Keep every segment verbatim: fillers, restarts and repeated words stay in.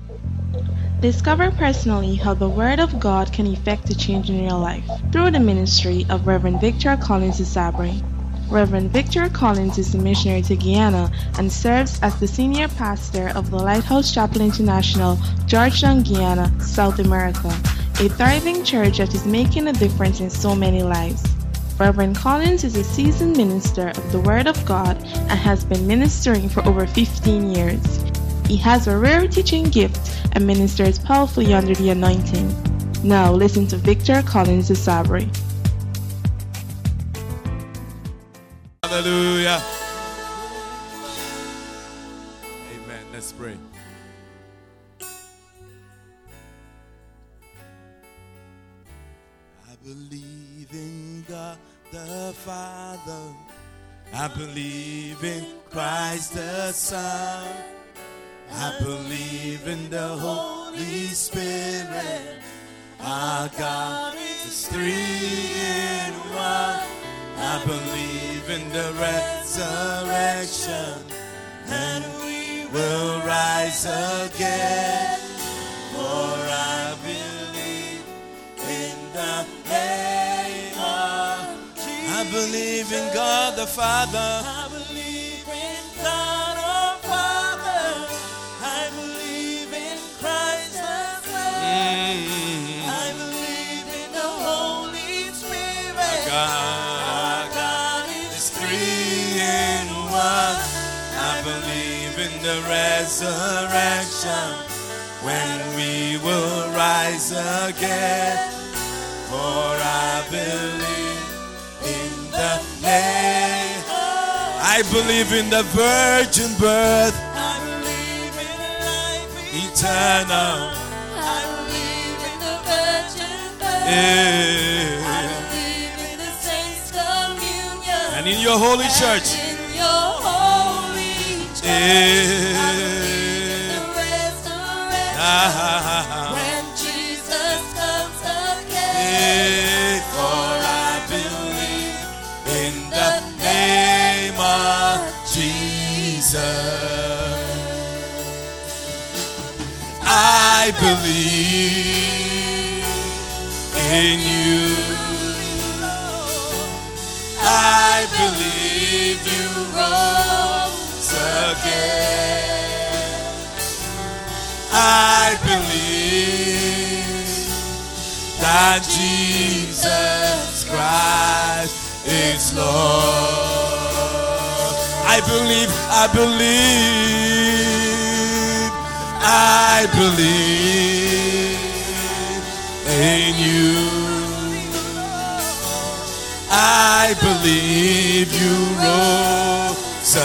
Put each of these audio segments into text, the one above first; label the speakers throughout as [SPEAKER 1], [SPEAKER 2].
[SPEAKER 1] Discover personally how the Word of God can effect a change in your life through the ministry of Reverend Victor Collins Sabri. Reverend Victor Collins is a missionary to Guyana and serves as the senior pastor of the Lighthouse Chapel International, Georgetown, Guyana, South America, a thriving church that is making a difference in so many lives. Reverend Collins is a seasoned minister of the Word of God and has been ministering for over fifteen years. He has a rare teaching gift and ministers powerfully under the anointing. Now listen to Victor Collins Sabri.
[SPEAKER 2] Hallelujah. Amen. Let's pray. I believe in God the Father. I believe in Christ the Son. I believe in the Holy Spirit. Our God is three in one. I believe in the resurrection, and we will rise again. For I believe in the name of Jesus. I believe in God the Father. I believe in God our Father. I believe in Christ the Son. Mm. I believe in the Holy Spirit. God. I believe in the resurrection, when we will rise again. For I believe in the name. I believe in the virgin birth. I believe in life eternal. I believe in the virgin birth. Yeah. I believe in the saints' communion. And in your holy church. Yeah. I believe in the resurrection, ah, when Jesus comes again. Yeah. For I believe in the name of Jesus. I believe in you. I believe you rose again. I believe that Jesus Christ is Lord. I believe, I believe, I believe in you. I believe you rose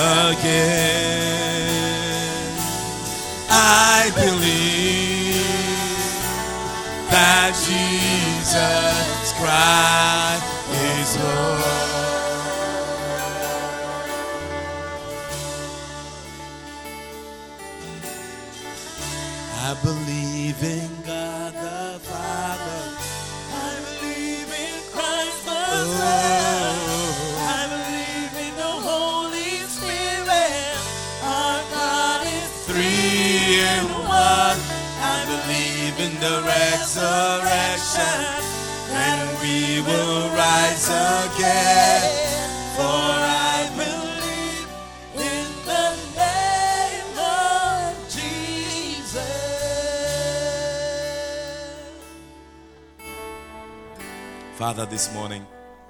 [SPEAKER 2] again. I believe that Jesus Christ is Lord. I believe in God the Father. I believe in Christ the Son. I believe in the Holy Spirit. Our God is three in one. I believe in the resurrection, and we will rise again. For I believe in the name of Jesus. Father, this morning,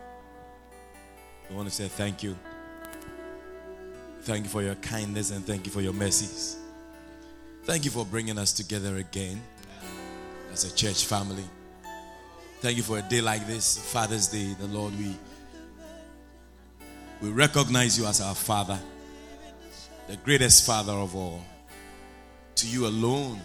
[SPEAKER 2] I want to say thank you. Thank you for your kindness and thank you for your mercies. Thank you for bringing us together again as a church family. Thank you for a day like this, Father's Day. The Lord, we, we recognize you as our Father, the greatest Father of all. To you alone,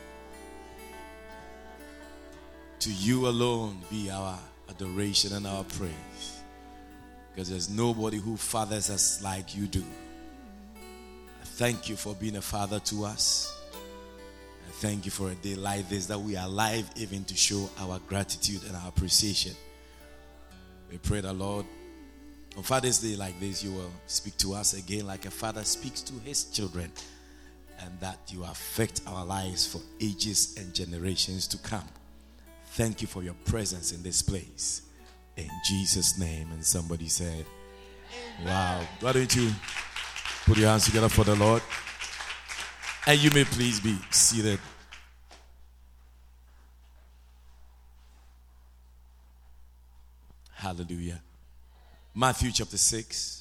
[SPEAKER 2] to you alone be our adoration and our praise. Because there's nobody who fathers us like you do. Thank you for being a father to us. And thank you for a day like this, that we are alive even to show our gratitude and our appreciation. We pray that, Lord, on Father's Day like this, you will speak to us again like a father speaks to his children. and that you affect our lives for ages and generations to come. Thank you for your presence in this place. In Jesus' name. And somebody said, wow. Why don't you put your hands together for the Lord? And you may please be seated. Hallelujah. Matthew chapter six.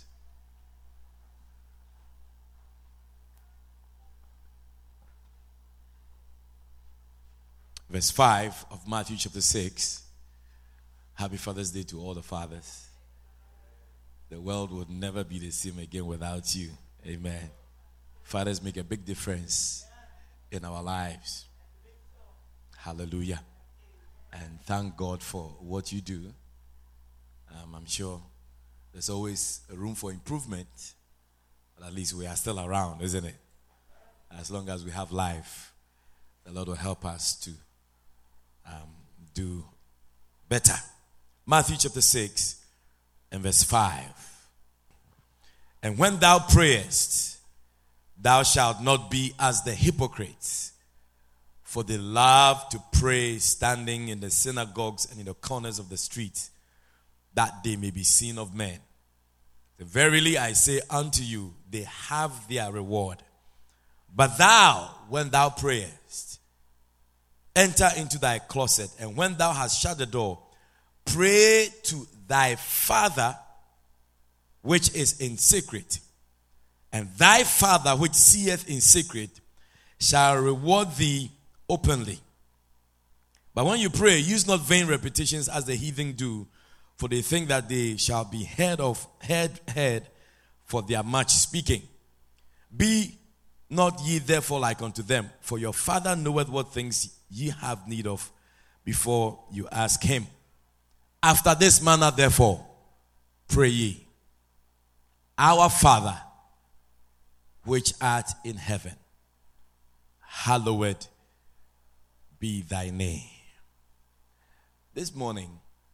[SPEAKER 2] Verse five of Matthew chapter six. Happy Father's Day to all the fathers. The world would never be the same again without you. Amen. Fathers make a big difference in our lives. Hallelujah. And thank God for what you do. Um, I'm sure there's always a room for improvement, but at least we are still around, isn't it? As long as we have life, the Lord will help us to um, do better. Matthew chapter six and verse five. And when thou prayest, thou shalt not be as the hypocrites, for they love to pray standing in the synagogues and in the corners of the street, that they may be seen of men. Verily I say unto you, they have their reward. But thou, when thou prayest, enter into thy closet, and when thou hast shut the door, pray to thy Father which is in secret, and thy Father which seeth in secret shall reward thee openly. But when you pray, use not vain repetitions as the heathen do, for they think that they shall be heard of heard heard for their much speaking. Be not ye therefore like unto them, for your Father knoweth what things ye have need of before you ask him. After this manner therefore pray ye, Our Father which art in heaven, hallowed be thy name. This morning,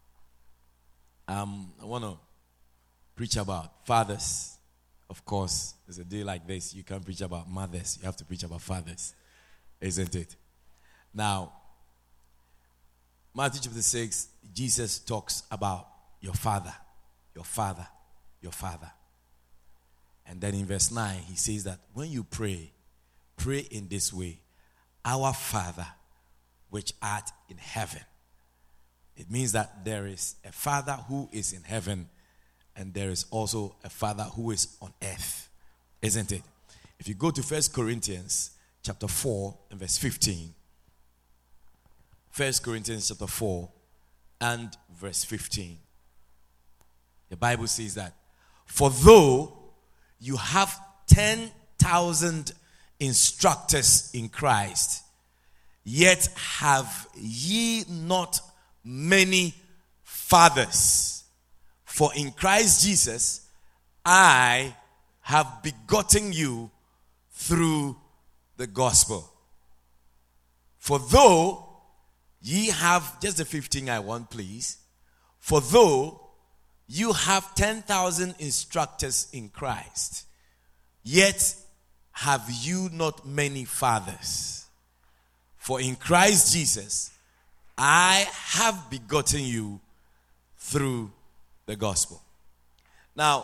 [SPEAKER 2] um, I want to preach about fathers. Of course, there's a day like this, you can't preach about mothers. You have to preach about fathers, isn't it? Now, Matthew chapter six, Jesus talks about your father, your father, your father. And then in verse nine, he says that when you pray, pray in this way, Our Father which art in heaven. It means that there is a Father who is in heaven, and there is also a Father who is on earth, isn't it? If you go to First Corinthians chapter four and verse fifteen, First Corinthians chapter four and verse fifteen, the Bible says that, for though you have ten thousand instructors in Christ, yet have ye not many fathers. For in Christ Jesus, I have begotten you through the gospel. For though ye have, just the fifteen I want, please. For though you have ten thousand instructors in Christ, yet have you not many fathers. For in Christ Jesus, I have begotten you through the gospel. Now,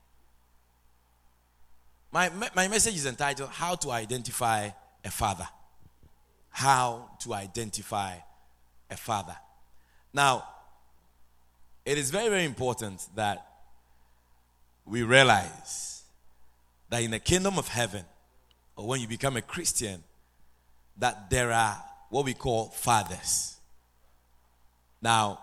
[SPEAKER 2] my, my message is entitled, How to Identify a Father. How to Identify a Father. Now, it is very, very important that we realize that in the kingdom of heaven, or when you become a Christian, that there are what we call fathers. Now,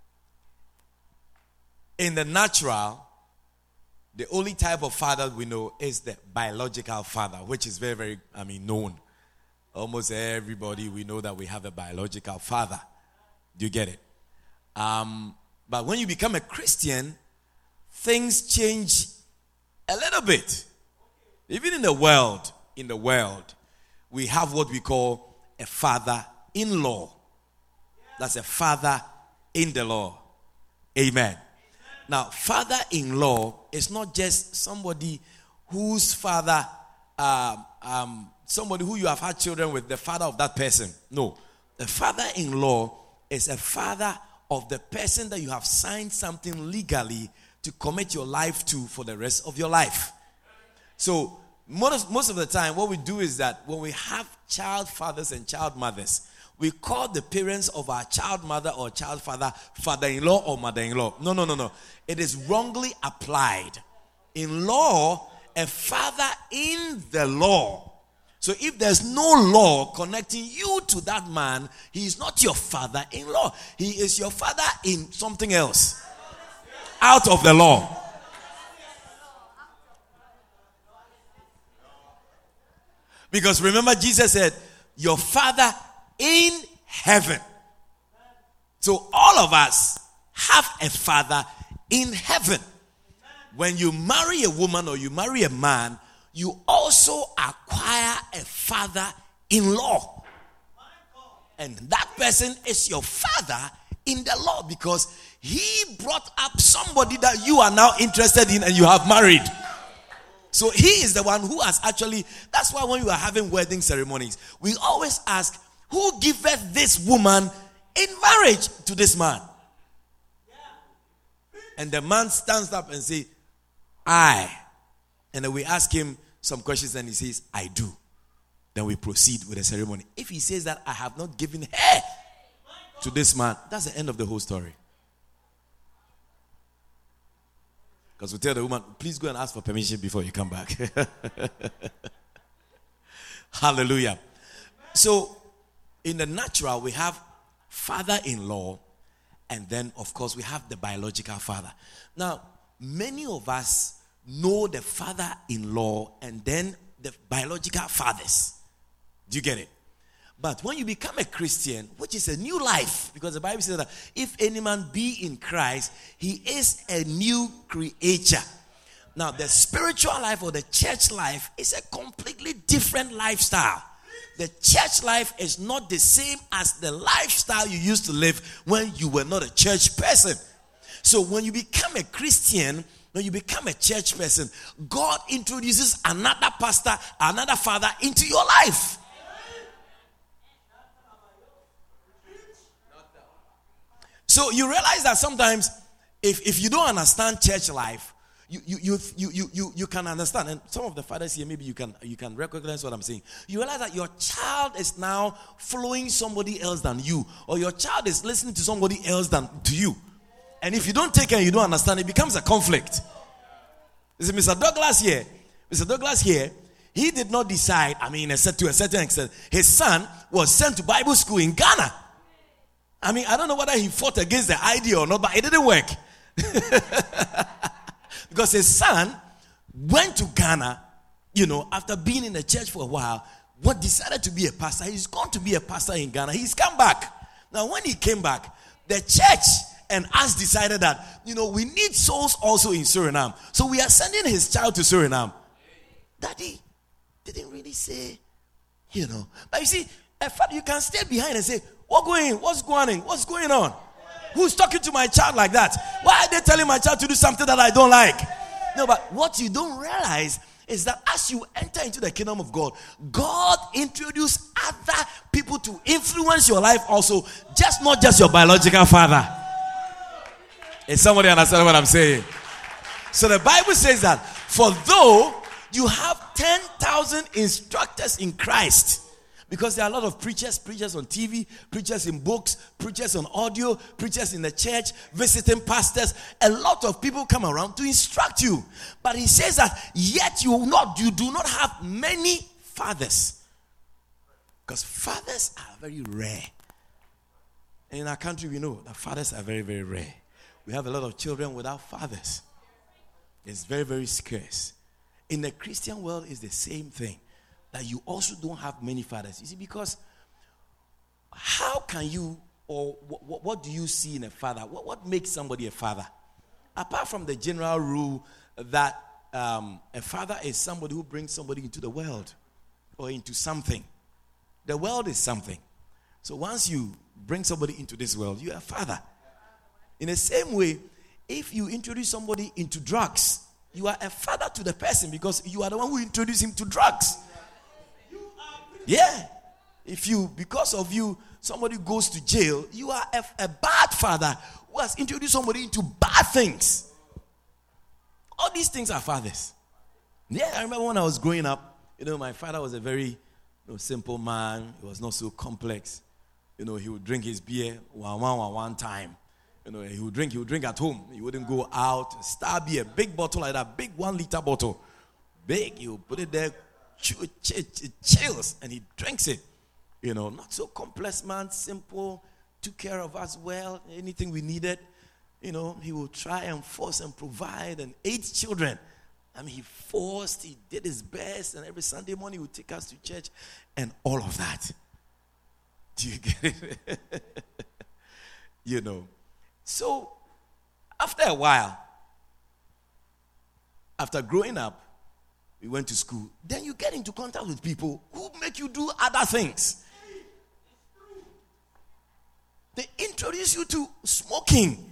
[SPEAKER 2] in the natural, the only type of father we know is the biological father, which is very, very, I mean, known. Almost everybody, we know that we have a biological father. Do you get it? Um, but when you become a Christian, things change a little bit. Even in the world, in the world, we have what we call a father-in-law. That's a father in the law. Amen. Now, father-in-law is not just somebody whose father um, um, somebody who you have had children with, the father of that person. No. The father-in-law is a father of the person that you have signed something legally to commit your life to for the rest of your life. So most, most of the time, what we do is that when we have child fathers and child mothers, we call the parents of our child mother or child father father-in-law or mother-in-law. No, no, no, no. It is wrongly applied. In law, a father in the law. So if there's no law connecting you to that man, he is not your father-in-law. He is your father in something else. Out of the law. Because remember, Jesus said, your father in heaven. So all of us have a father in heaven. When you marry a woman or you marry a man, you also acquire a father-in-law. And that person is your father in the law because he brought up somebody that you are now interested in and you have married. So he is the one who has actually, that's why when you are having wedding ceremonies, we always ask, who giveth this woman in marriage to this man? And the man stands up and says, I. And then we ask him some questions and he says, I do. Then we proceed with the ceremony. If he says that I have not given her to this man, that's the end of the whole story. Because we tell the woman, please go and ask for permission before you come back. Hallelujah. So, in the natural, we have father-in-law, and then, of course, we have the biological father. Now, many of us know the father-in-law and then the biological fathers. Do you get it? But when you become a Christian, which is a new life, because the Bible says that if any man be in Christ, he is a new creature. Now, the spiritual life or the church life is a completely different lifestyle. The church life is not the same as the lifestyle you used to live when you were not a church person. So when you become a Christian, when you become a church person, God introduces another pastor, another father into your life. So you realize that sometimes if, if you don't understand church life, you you, you you you you you can understand. And some of the fathers here, maybe you can you can recognize what I'm saying. You realize that your child is now following somebody else than you, or your child is listening to somebody else than to you. And if you don't take care, you don't understand, it becomes a conflict. Is Mister Douglas here? Mister Douglas here, he did not decide, I mean, to a certain extent, his son was sent to Bible school in Ghana. I mean, I don't know whether he fought against the idea or not, but it didn't work. Because his son went to Ghana, you know, after being in the church for a while, what decided to be a pastor. He's going to be a pastor in Ghana. He's come back. Now, when he came back, the church and us decided that, you know, we need souls also in Suriname. So we are sending his child to Suriname. Daddy didn't really say, you know. But you see, a father, you can stay behind and say, what going? What's going on? What's going on? Who's talking to my child like that? Why are they telling my child to do something that I don't like? No, but what you don't realize is that as you enter into the kingdom of God, God introduced other people to influence your life also, just not just your biological father. Is somebody understand what I'm saying? So the Bible says that, for though you have ten thousand instructors in Christ, because there are a lot of preachers, preachers on T V, preachers in books, preachers on audio, preachers in the church, visiting pastors. A lot of people come around to instruct you. But he says that yet you will not, you do not have many fathers. Because fathers are very rare. And in our country, we know that fathers are very, very rare. We have a lot of children without fathers. It's very, very scarce. In the Christian world, it's the same thing. That you also don't have many fathers. You see, because how can you, or what, what do you see in a father? What, what makes somebody a father? Apart from the general rule that um, a father is somebody who brings somebody into the world or into something. The world is something. So once you bring somebody into this world, you're a father. In the same way, if you introduce somebody into drugs,
[SPEAKER 3] You are a father to the person because you are the one who introduced him to drugs. Yeah. If you, because of you, somebody goes to jail, you are a, a bad father who has introduced somebody into bad things. All these things are fathers. Yeah, I remember when I was growing up, you know, my father was a very you know, simple man. He was not so complex. You know, he would drink his beer one, one, one, one time. You know, he would drink, he would drink at home. He wouldn't go out. Star beer, big bottle like that, big one liter bottle. Big, you put it there, it chills, and he drinks it. You know, not so complex man, simple, took care of us well, anything we needed. You know, he would try and force and provide, and eight children. I mean, he forced, he did his best, and every Sunday morning he would take us to church, and all of that. Do you get it? You know. So, after a while, after growing up, we went to school. Then you get into contact with people who make you do other things. They introduce you to smoking.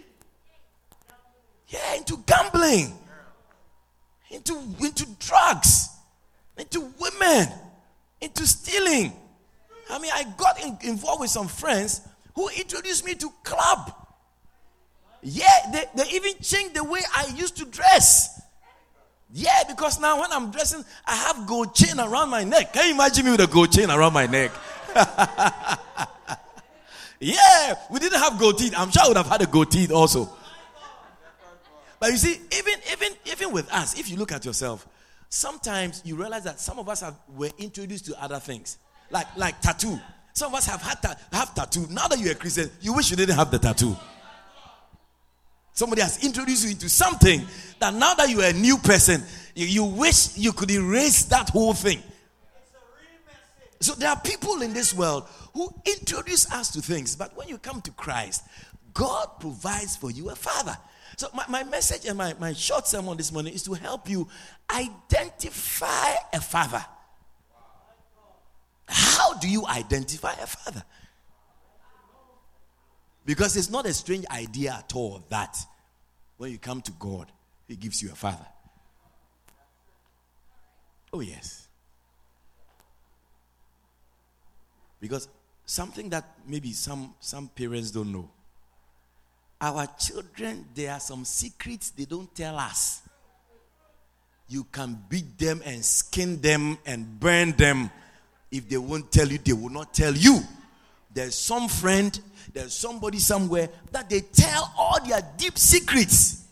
[SPEAKER 3] Yeah, into gambling. Into, into drugs. Into women. Into stealing. I mean, I got in, involved with some friends who introduced me to club. Yeah, they, they even changed the way I used to dress. Yeah, because now when I'm dressing, I have gold chain around my neck. Can you imagine me with a gold chain around my neck? Yeah, we didn't have gold teeth. I'm sure I would have had a gold teeth also. But you see, even even even with us, if you look at yourself, sometimes you realize that some of us have were introduced to other things, like like tattoo. Some of us have had ta- have tattoo. Now that you're a Christian, you wish you didn't have the tattoo. Somebody has introduced you into something that now that you are a new person, you, you wish you could erase that whole thing. So there are people in this world who introduce us to things, but when you come to Christ, God provides for you a father. So my, my message and my, my short sermon this morning is to help you identify a father. How do you identify a father? Because it's not a strange idea at all that when you come to God, He gives you a father. Oh, yes. Because something that maybe some, some parents don't know. Our children, there are some secrets they don't tell us. You can beat them and skin them and burn them. If they won't tell you, they will not tell you. There's some friend, there's somebody somewhere that they tell all their deep secrets.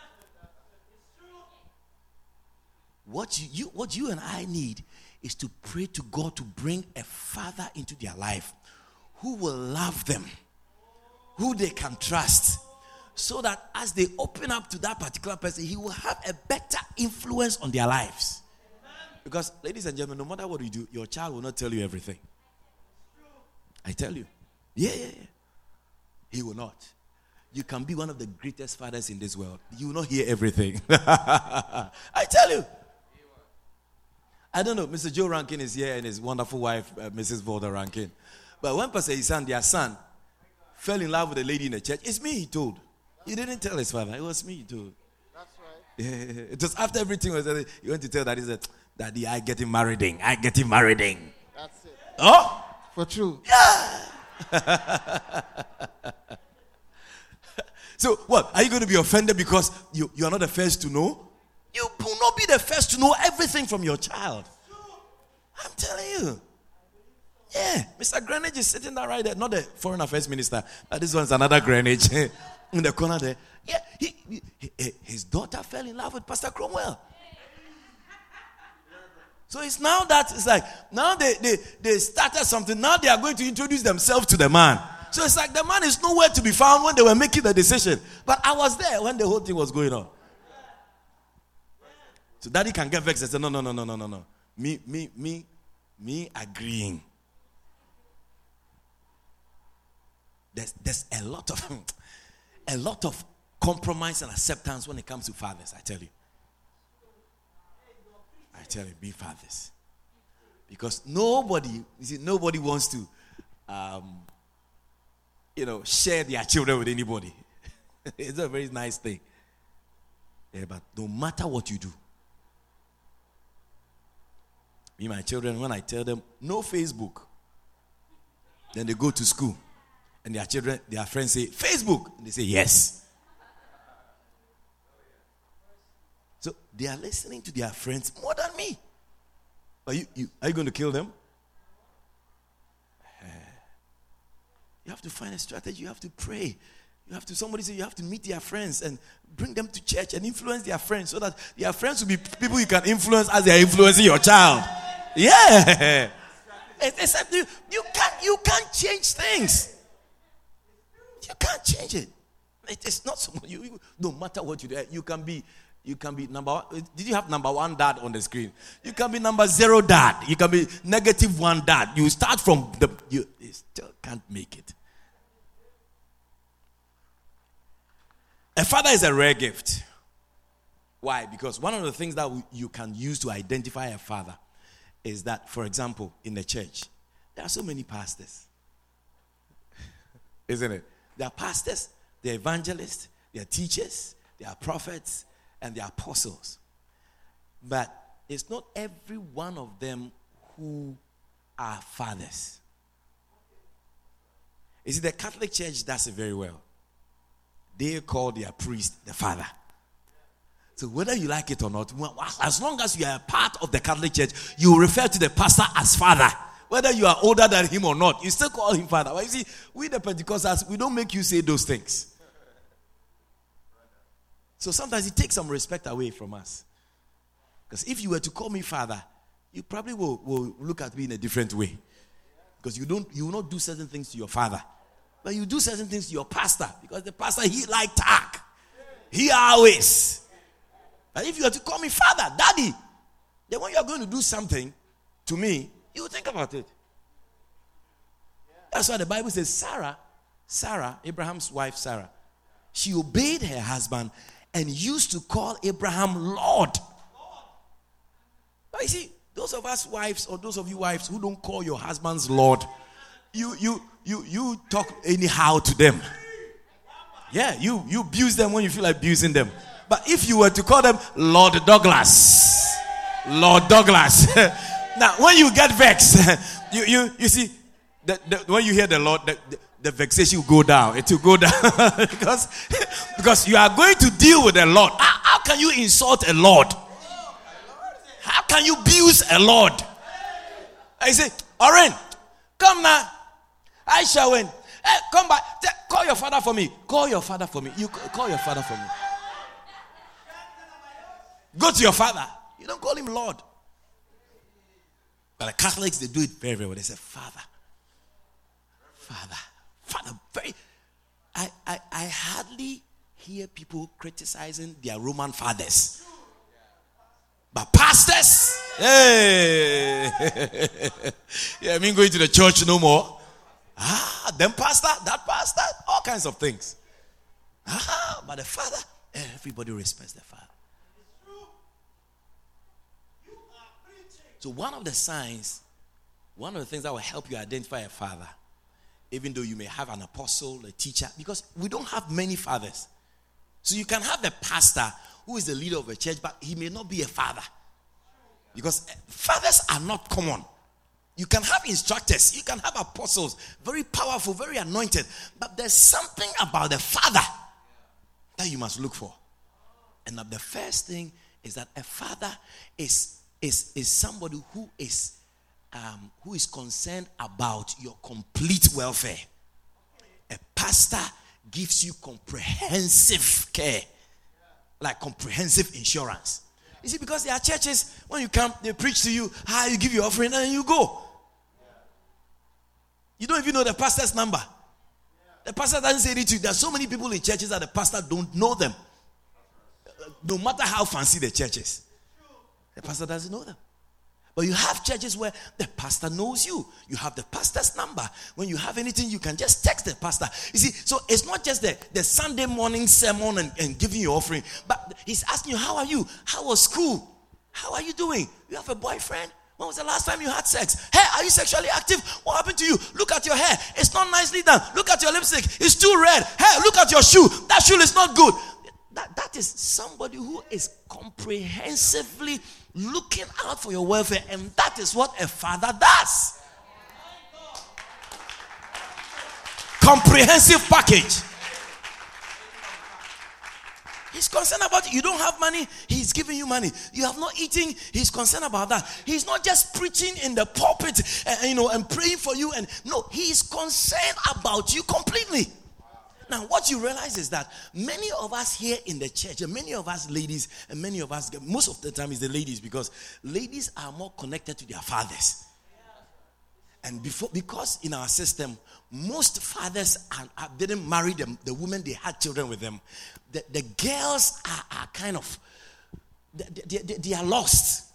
[SPEAKER 3] What you, you, what you and I need is to pray to God to bring a father into their life who will love them, who they can trust, so that as they open up to that particular person, he will have a better influence on their lives. Because, ladies and gentlemen, no matter what you do, your child will not tell you everything. I tell you. Yeah, yeah, yeah. He will not. You can be one of the greatest fathers in this world. You will not hear everything. I tell you. I don't know. Mister Joe Rankin is here and his wonderful wife, uh, Missus Volda Rankin. But when Pastor Isan, their son, fell in love with a lady in the church, it's me he told. He didn't tell his father. It was me he told.
[SPEAKER 4] That's right.
[SPEAKER 3] Yeah, it was after everything was done, he went to tell Daddy, he said, Daddy, I get him married. I get him married.
[SPEAKER 4] That's it.
[SPEAKER 3] Oh?
[SPEAKER 4] For true.
[SPEAKER 3] Yeah. So, what? Are you going to be offended because you, you are not the first to know? You will not be the first to know everything from your child. I'm telling you. Yeah. Mister Greenwich is sitting there right there. Not the foreign affairs minister. Uh, this one's another Greenwich in the corner there. Yeah. He, he, he, his daughter fell in love with Pastor Cromwell. So it's now that, it's like, now they, they, they started something. Now they are going to introduce themselves to the man. So it's like the man is nowhere to be found when they were making the decision. But I was there when the whole thing was going on. So Daddy can get vexed and say, no, no, no, no, no, no, no. Me, me, me, me agreeing. There's, there's a lot of, a lot of compromise and acceptance when it comes to fathers, I tell you. I tell you, be fathers. Because nobody, you see, nobody wants to, um, you know, share their children with anybody. It's a very nice thing. Yeah, but no matter what you do, me, my children, when I tell them no Facebook, then they go to school and their children, their friends say, Facebook. And they say, yes. So they are listening to their friends more than me. Are you, you, are you going to kill them? You have to find a strategy. You have to pray. You have to, somebody say you have to meet their friends and bring them to church and influence their friends so that their friends will be people you can influence as they are influencing your child. Yeah. Except you, you can't you can't change things. You can't change it. It is not someone you, you no matter what you do, you can be you can be number one. Did you have number one dad on the screen? You can be number zero dad. You can be negative one dad. You start from the you, you still can't make it. A father is a rare gift. Why? Because one of the things that you can use to identify a father is that, for example, in the church, there are so many pastors. Isn't it? There are pastors, there are evangelists, there are teachers, there are prophets, and there are apostles. But it's not every one of them who are fathers. You see, the Catholic Church does it very well. They call their priest the father. So whether you like it or not, as long as you are a part of the Catholic Church, you refer to the pastor as father. Whether you are older than him or not, you still call him father. But you see, we the Pentecostals, we don't make you say those things. So sometimes it takes some respect away from us. Because if you were to call me father, you probably will, will look at me in a different way. Because you don't, you will not do certain things to your father. But you do certain things to your pastor. Because the pastor, he like talk. He always. But if you are to call me father, daddy, then when you are going to do something to me, you will think about it. That's why the Bible says Sarah, Sarah, Abraham's wife Sarah, she obeyed her husband and used to call Abraham Lord. But you see, those of us wives or those of you wives who don't call your husbands Lord, you you you you talk anyhow to them. Yeah, you you abuse them when you feel like abusing them. But if you were to call them Lord Douglas, Lord Douglas, now when you get vexed, you you you see, the, the, when you hear the Lord, the, the, the vexation will go down. It will go down because because you are going to deal with the Lord. How, how can you insult a Lord? How can you abuse a Lord? I say, Oren, come now. I shall win. Hey, come back. Call your father for me. Call your father for me. You call your father for me. Go to your father. You don't call him Lord. But the Catholics, they do it very, very well. They say, Father. Father. Father. Very. I, I, I hardly hear people criticizing their Roman fathers. But pastors, hey. Yeah, I mean going to the church no more. Ah, them pastor, that pastor, all kinds of things. Ah, but the father, everybody respects the father. So one of the signs, one of the things that will help you identify a father, even though you may have an apostle, a teacher, because we don't have many fathers. So you can have the pastor who is the leader of a church, but he may not be a father. Because fathers are not common. You can have instructors, you can have apostles, very powerful, very anointed, but there's something about the father that you must look for. And the first thing is that a father is is, is somebody who is um, who is concerned about your complete welfare. A pastor gives you comprehensive care, like comprehensive insurance. You see, because there are churches, when you come, they preach to you, how you give your offering, and then you go. You don't even know the pastor's number. The pastor doesn't say it to you. There are so many people in churches that the pastor don't know them. No matter how fancy the church is, the pastor doesn't know them. But you have churches where the pastor knows you. You have the pastor's number. When you have anything, you can just text the pastor. You see, so it's not just the, the Sunday morning sermon and, and giving you offering, but he's asking you, how are you? How was school? How are you doing? You have a boyfriend? When was the last time you had sex? Hey, are you sexually active? What happened to you? Look at your hair. It's not nicely done. Look at your lipstick. It's too red. Hey, look at your shoe. That shoe is not good. That, that that is somebody who is comprehensively looking out for your welfare, and that is what a father does. Comprehensive package. He's concerned about you. You don't have money, he's giving you money. You have not eaten, he's concerned about that. He's not just preaching in the pulpit, uh, you know, and praying for you. And no, he's concerned about you completely. Now, what you realize is that many of us here in the church, and many of us ladies, and many of us, most of the time is the ladies, because ladies are more connected to their fathers. And before, because in our system, most fathers are, are, didn't marry them, the women they had children with them. The, the girls are, are kind of, they, they, they are lost.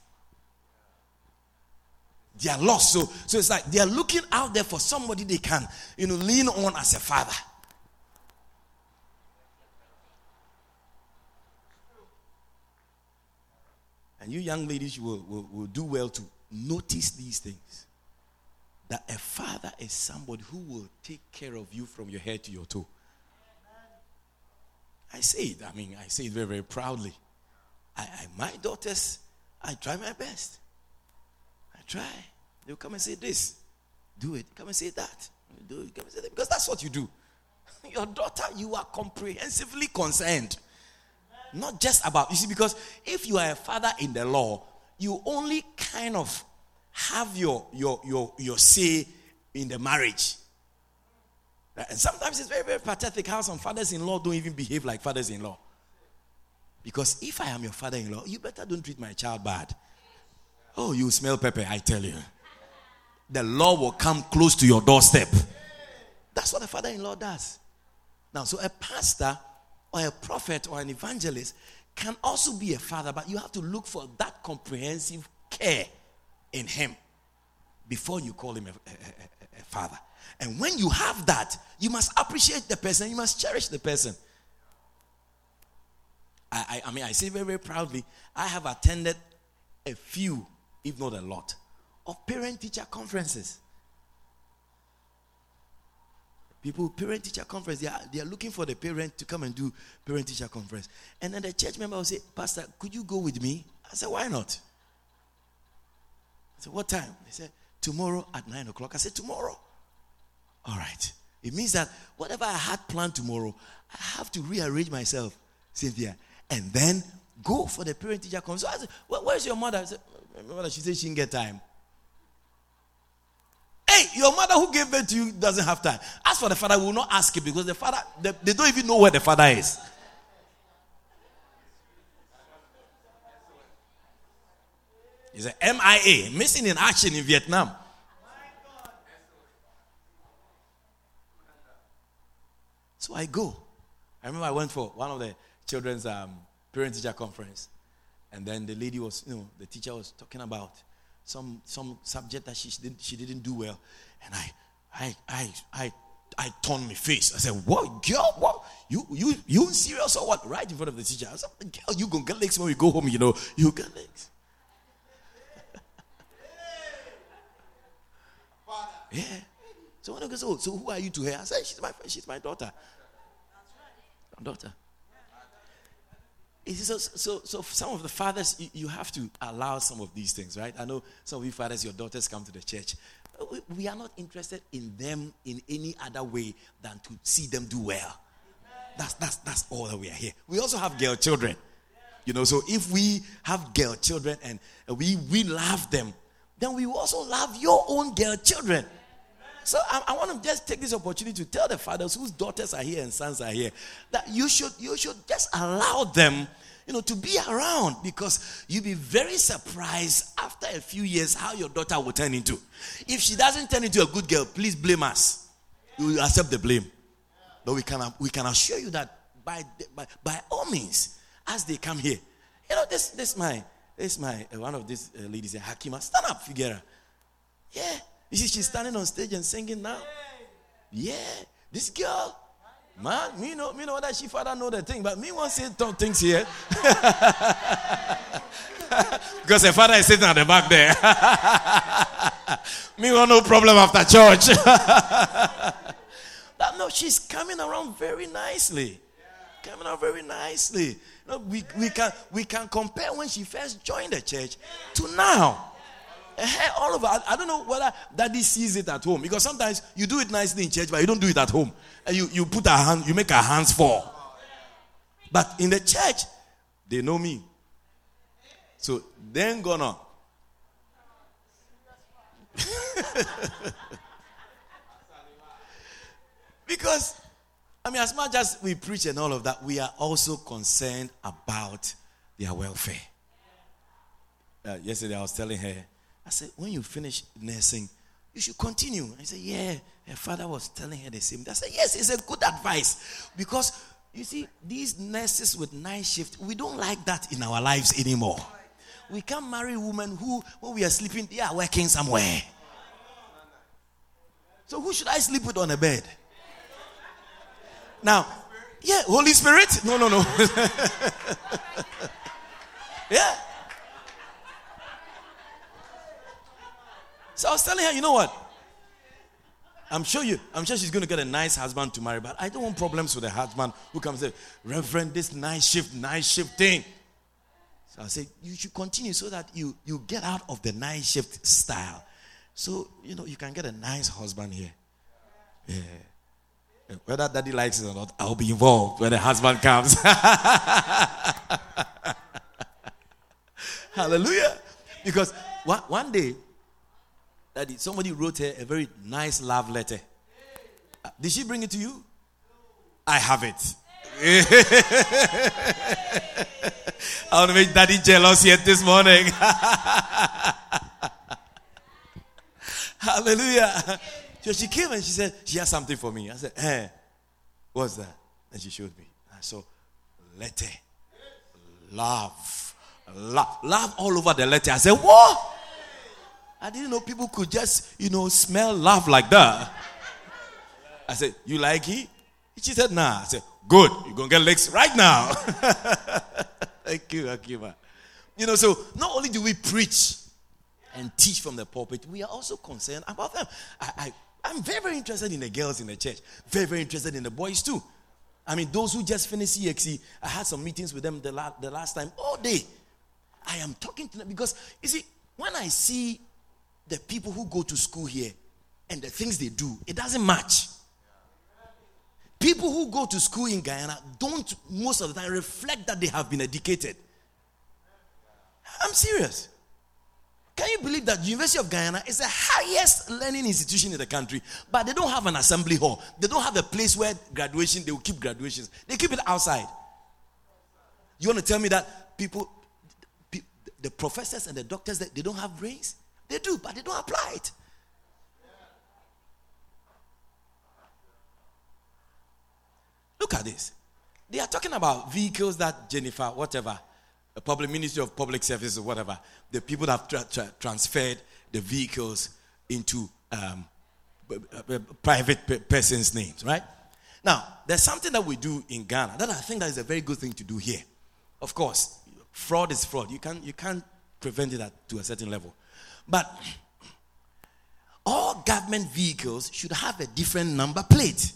[SPEAKER 3] They are lost. So, so it's like they are looking out there for somebody they can, you know, lean on as a father. And you young ladies, you will, will, will do well to notice these things. That a father is somebody who will take care of you from your head to your toe. I say it, I mean, I say it very, very proudly. I, I my daughters, I try my best. I try. They'll come and say this. Do it. Come and say that. Do it. Come and say that. Because that's what you do. Your daughter, you are comprehensively concerned. Not just about, you see, because if you are a father in the law, you only kind of have your your your your say in the marriage. And sometimes it's very, very pathetic how some fathers-in-law don't even behave like fathers-in-law. Because if I am your father-in-law, you better don't treat my child bad. Oh, you smell pepper, I tell you. The law will come close to your doorstep. That's what a father-in-law does. Now, so a pastor or a prophet or an evangelist can also be a father, but you have to look for that comprehensive care in him before you call him a, a, a, a father. And when you have that, you must appreciate the person, you must cherish the person. I, I, I mean, I say very, very proudly, I have attended a few, if not a lot, of parent-teacher conferences. People, parent-teacher conference, they are, they are looking for the parent to come and do parent-teacher conference. And then the church member will say, Pastor, could you go with me? I said, why not? I said, what time? They said, tomorrow at nine o'clock. I said, tomorrow. All right. It means that whatever I had planned tomorrow, I have to rearrange myself, Cynthia, and then go for the parent-teacher conference. So I said, well, where's your mother? I said, my mother, she said she didn't get time. Hey, your mother who gave birth to you doesn't have time. As for the father, we will not ask him because the father, they, they don't even know where the father is. He's an M I A, missing in action in Vietnam. So I go. I remember I went for one of the children's um, parent-teacher conference. And then the lady was, you know, the teacher was talking about some some subject that she didn't she didn't do well. And I I I I I turned my face. I said, what, girl? What? You you you serious or what? Right in front of the teacher. I said, girl, you gonna get legs when we go home, you know. You get legs. Yeah. So when I go, so, so who are you to her? I said, she's my she's my daughter. My daughter. So, so, so some of the fathers, you, you have to allow some of these things, right? I know some of you fathers, your daughters come to the church. We, we are not interested in them in any other way than to see them do well. That's that's that's all that we are here. We also have girl children, you know. So if we have girl children and we we love them, then we also love your own girl children. So I, I want to just take this opportunity to tell the fathers whose daughters are here and sons are here that you should you should just allow them, you know, to be around, because you'll be very surprised after a few years how your daughter will turn into. If she doesn't turn into a good girl, please blame us. We will accept the blame. But we can we can assure you that by by, by all means, as they come here, you know, this this my this my uh, one of these uh, ladies, uh, Hakima, stand up, Figuera. Yeah. You see, she's standing on stage and singing now. Yeah, this girl, man, me know, me know that she father know the thing, but me won't say talk things here. Because her father is sitting at the back there. Me want no problem after church. That, no, she's coming around very nicely. coming out very nicely. You know, we, we, can, we can compare when she first joined the church to now. All of I, I don't know whether daddy sees it at home, because sometimes you do it nicely in church, but you don't do it at home. And you, you put her hand, you make her hands fall. But in the church, they know me. So then gonna. Because, I mean, as much as we preach and all of that, we are also concerned about their welfare. Uh, yesterday I was telling her, I said, when you finish nursing, you should continue. I said, yeah, her father was telling her the same. I said, yes, it's a good advice. Because, you see, these nurses with night shift, we don't like that in our lives anymore. We can't marry women who, when we are sleeping, they are working somewhere. So who should I sleep with on a bed? Now, yeah, Holy Spirit? No, no, no. Yeah. So I was telling her, you know what? I'm sure you, I'm sure she's going to get a nice husband to marry, but I don't want problems with a husband who comes and says, Reverend, this night shift, night shift thing. So I said, you should continue so that you, you get out of the night shift style. So, you know, you can get a nice husband here. Yeah. Whether daddy likes it or not, I'll be involved when the husband comes. Hallelujah. Because one, one day, daddy, somebody wrote her a very nice love letter. Uh, did she bring it to you? I have it. I want to make daddy jealous yet this morning. Hallelujah. So she came and she said, she has something for me. I said, hey, what's that? And she showed me. I saw letter. Love. Love. Love all over the letter. I said, what? I didn't know people could just, you know, smell love like that. I said, you like it? She said, nah. I said, good. You're going to get legs right now. Thank you, Akima. You know, so not only do we preach and teach from the pulpit, we are also concerned about them. I, I, I'm very, very interested in the girls in the church. Very, very interested in the boys too. I mean, those who just finished C X E, I had some meetings with them the, la- the last time. All day, I am talking to them because, you see, when I see the people who go to school here and the things they do, it doesn't match. People who go to school in Guyana don't most of the time reflect that they have been educated. I'm serious. Can you believe that the University of Guyana is the highest learning institution in the country, but they don't have an assembly hall. They don't have a place where graduation, they will keep graduations. They keep it outside. You want to tell me that people, the professors and the doctors, they don't have brains? They do, but they don't apply it. Look at this. They are talking about vehicles that Jennifer, whatever, the public Ministry of Public Service or whatever, the people that have tra- tra- transferred the vehicles into um, b- b- private p- persons' names, right? Now, there's something that we do in Ghana that I think that is a very good thing to do here. Of course, fraud is fraud. You can't, you can't prevent it at, to a certain level. But all government vehicles should have a different number plate.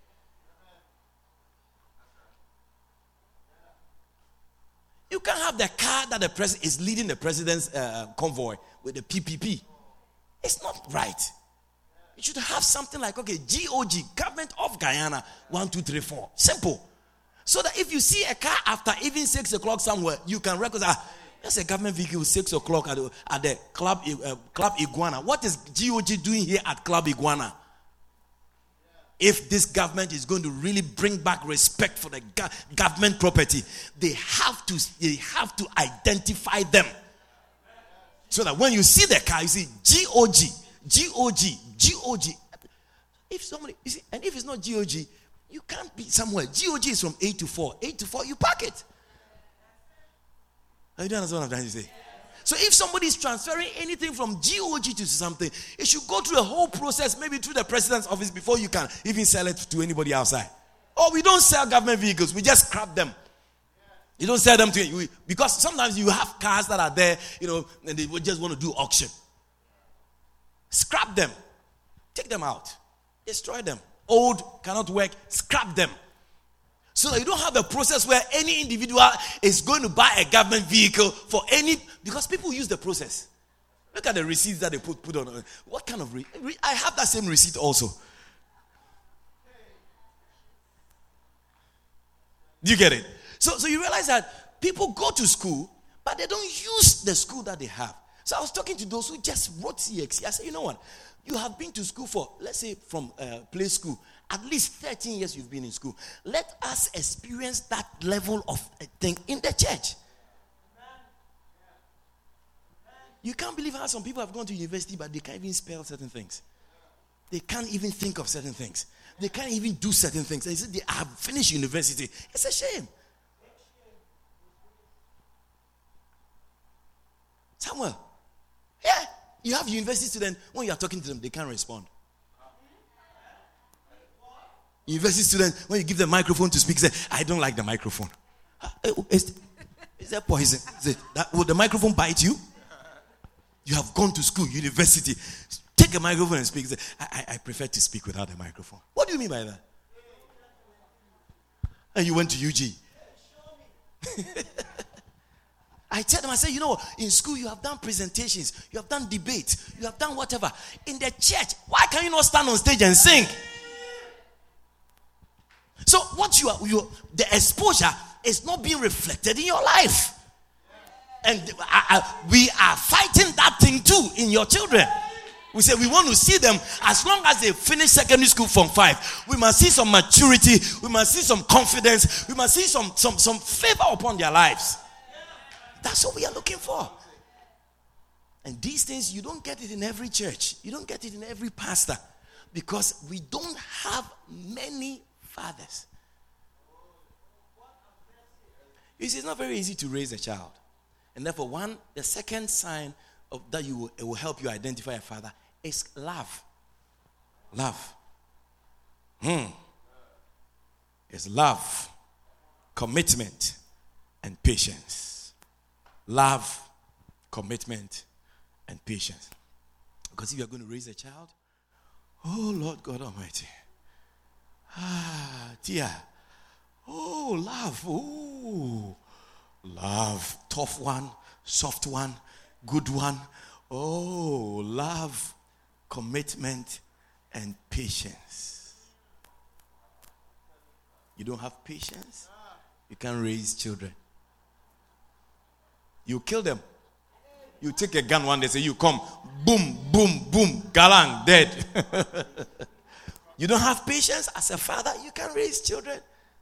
[SPEAKER 3] You can't have the car that the president is leading the president's uh, convoy with the P P P. It's not right. You should have something like, okay, G O G, Government of Guyana, one, two, three, four. Simple. So that if you see a car after even six o'clock somewhere, you can recognize, ah, there's a government vehicle six o'clock at the, at the Club, uh, Club Iguana. What is G O G doing here at Club Iguana? If this government is going to really bring back respect for the go- government property, they have to they have to identify them. So that when you see the car, you see G O G, G O G, G O G. If somebody, you see, and if it's not G O G, you can't be somewhere. G O G is from eight to four. eight to four, you park it. Are you don't understand what I'm trying to say? So if somebody is transferring anything from G O G to something, it should go through a whole process, maybe through the president's office before you can even sell it to anybody outside. Or we don't sell government vehicles, we just scrap them. You don't sell them to you because sometimes you have cars that are there, you know, and they just want to do auction. Scrap them. Take them out. Destroy them. Old, cannot work, scrap them. So that you don't have a process where any individual is going to buy a government vehicle for any, because people use the process. Look at the receipts that they put, put on. What kind of, re, I have that same receipt also. Do you get it? So, so you realize that people go to school, but they don't use the school that they have. So I was talking to those who just wrote C X C. I said, you know what? You have been to school for, let's say, from uh, play school. At least thirteen years you've been in school. Let us experience that level of thing in the church. You can't believe how some people have gone to university, but they can't even spell certain things. They can't even think of certain things. They can't even do certain things. They say they have finished university. It's a shame. Samuel, yeah, you have university students, when you are talking to them, they can't respond. University students, when you give them a microphone to speak, say, I don't like the microphone. Is, is that poison? Is it, that, will the microphone bite you? You have gone to school, university. Take a microphone and speak. Say, I, I, I prefer to speak without a microphone. What do you mean by that? And you went to U G. I tell them, I say, you know, in school you have done presentations, you have done debates, you have done whatever. In the church, why can you not stand on stage and sing? So what you are, you, the exposure is not being reflected in your life. And I, I, we are fighting that thing too in your children. We say we want to see them as long as they finish secondary school from five. We must see some maturity. We must see some confidence. We must see some, some, some favor upon their lives. That's what we are looking for. And these things, you don't get it in every church. You don't get it in every pastor. Because we don't have many fathers. You see, it's not very easy to raise a child. And therefore, one, the second sign of that you will, it will help you identify a father is love. Love. Hmm. It's love, commitment, and patience. Love, commitment, and patience. Because if you're going to raise a child, oh Lord God Almighty. Ah, dear. Oh, love. Oh, love. Tough one, soft one, good one. Oh, love, commitment, and patience. You don't have patience, you can't raise children. You kill them. You take a gun one day, say, you come, boom, boom, boom, galang, dead. You don't have patience as a father, you can't raise children.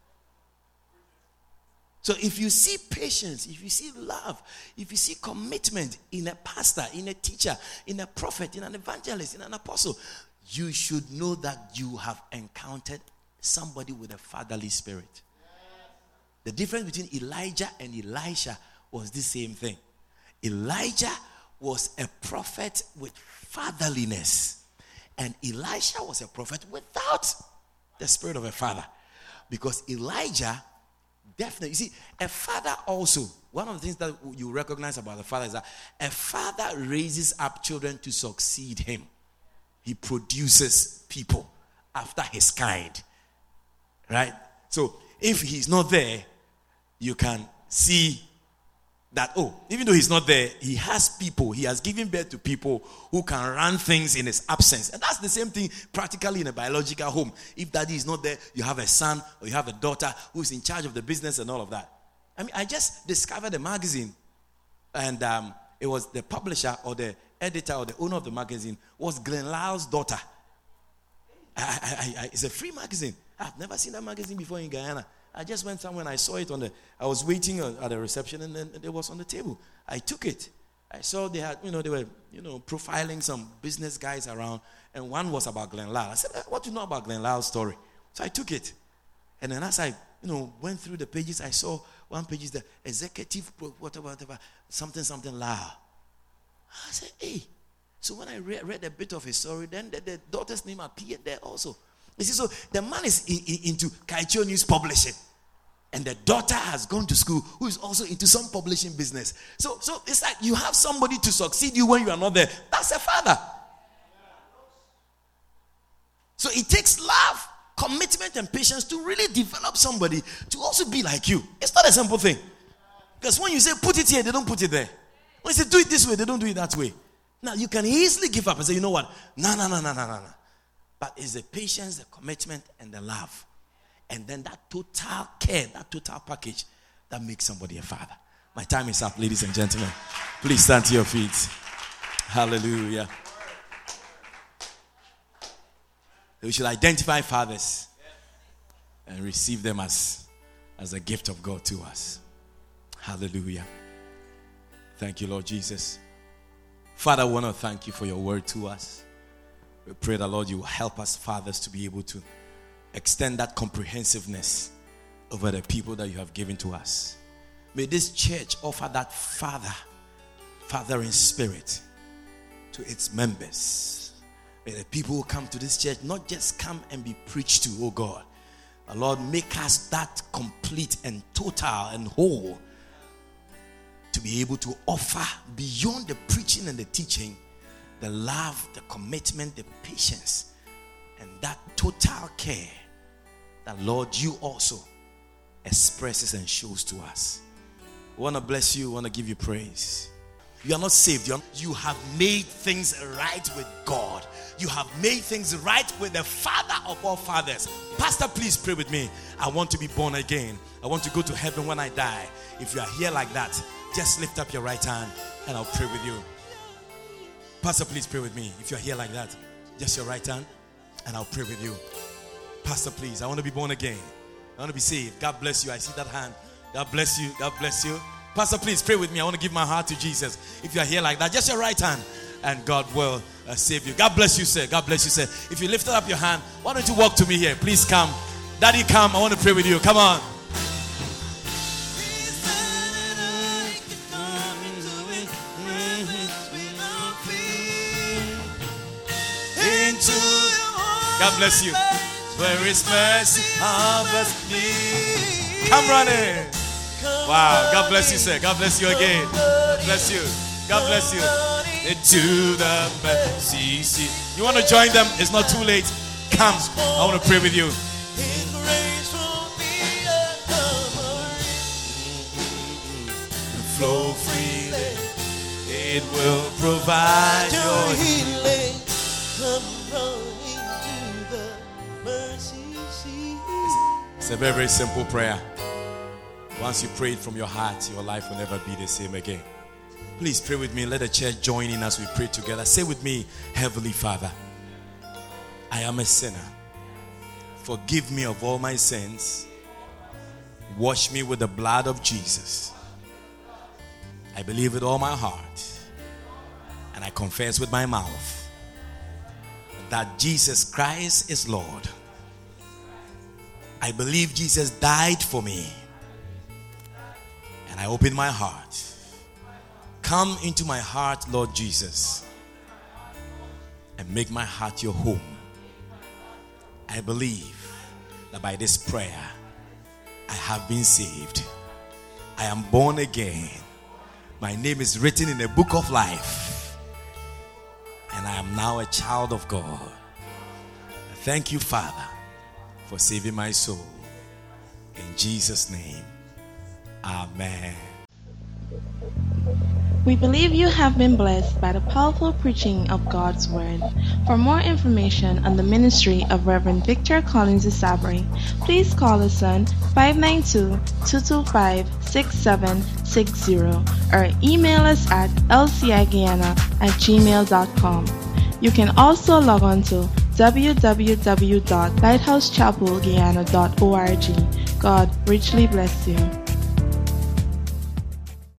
[SPEAKER 3] So if you see patience, if you see love, if you see commitment in a pastor, in a teacher, in a prophet, in an evangelist, in an apostle, you should know that you have encountered somebody with a fatherly spirit. The difference between Elijah and Elisha was the same thing. Elijah was a prophet with fatherliness, and Elisha was a prophet without the spirit of a father. Because Elijah definitely, you see, a father also, one of the things that you recognize about the father is that a father raises up children to succeed him. He produces people after his kind. Right? So if he's not there, you can see that, oh, even though he's not there, he has people, he has given birth to people who can run things in his absence. And that's the same thing practically in a biological home. If daddy is not there, you have a son or you have a daughter who's in charge of the business and all of that. I mean, I just discovered a magazine, and um, it was the publisher or the editor or the owner of the magazine was Glenn Lyle's daughter. I, I, I, it's a free magazine. I've never seen that magazine before in Guyana. I just went somewhere and I saw it on the, I was waiting at the reception and then it was on the table. I took it. I saw they had, you know, they were, you know, profiling some business guys around, and one was about Glenn Lyle. I said, what do you know about Glenn Lyle's story? So I took it. And then as I, you know, went through the pages, I saw one page is the executive, whatever, whatever, something, something Lyle. I said, hey. So when I re- read a bit of his story, then the, the daughter's name appeared there also. You see, so the man is in, in, into Kaicho News Publishing, and the daughter has gone to school who is also into some publishing business. So, so it's like you have somebody to succeed you when you are not there. That's a father. So it takes love, commitment and patience to really develop somebody to also be like you. It's not a simple thing. Because when you say put it here, they don't put it there. When you say do it this way, they don't do it that way. Now you can easily give up and say, you know what? No, no, no, no, no, no, no. But it's the patience, the commitment, and the love. And then that total care, that total package that makes somebody a father. My time is up, ladies and gentlemen. Please stand to your feet. Hallelujah. We should identify fathers and receive them as, as a gift of God to us. Hallelujah. Thank you, Lord Jesus. Father, I want to thank you for your word to us. We pray that, Lord, you will help us, fathers, to be able to extend that comprehensiveness over the people that you have given to us. May this church offer that father, father in spirit to its members. May the people who come to this church not just come and be preached to, oh God. But Lord, make us that complete and total and whole to be able to offer beyond the preaching and the teaching, the love, the commitment, the patience, and that total care that, Lord, you also expresses and shows to us. We want to bless you. We want to give you praise. You are not saved. You, are, you have made things right with God. You have made things right with the Father of all fathers. Pastor, please pray with me. I want to be born again. I want to go to heaven when I die. If you are here like that, just lift up your right hand and I'll pray with you. Pastor, please pray with me. If you're here like that, just your right hand and I'll pray with you. Pastor, please, I want to be born again. I want to be saved. God bless you. I see that hand. God bless you. God bless you. Pastor, please pray with me. I want to give my heart to Jesus. If you're here like that, just your right hand and God will uh, save you. God bless you, sir. God bless you, sir. If you lifted up your hand, why don't you walk to me here? Please come. Daddy, come. I want to pray with you. Come on. God bless you. Where is mercy, harvest me. Come running. Wow. God bless you, sir. God bless you again. God bless you. God bless you. Into the mercy seat. You want to join them? It's not too late. Come. I want to pray with you. Flow freely. It will provide your healing. It's a very, very simple prayer. Once you pray it from your heart, your life will never be the same again. Please pray with me. Let the church join in as we pray together. Say with me, Heavenly Father, I am a sinner. Forgive me of all my sins. Wash me with the blood of Jesus. I believe with all my heart and I confess with my mouth that Jesus Christ is Lord. I believe Jesus died for me. And I open my heart. Come into my heart, Lord Jesus, and make my heart your home. I believe that by this prayer, I have been saved. I am born again. My name is written in the book of life. And I am now a child of God. Thank you, Father, for saving my soul. In Jesus' name, amen.
[SPEAKER 1] We believe you have been blessed by the powerful preaching of God's Word. For more information on the ministry of Reverend Victor Collins Isabri, please call us on five nine two, two two five, six seven six zero or email us at l c i guyana at gmail dot com. You can also log on to w w w dot lighthouse chapel guyana dot org. God richly bless you.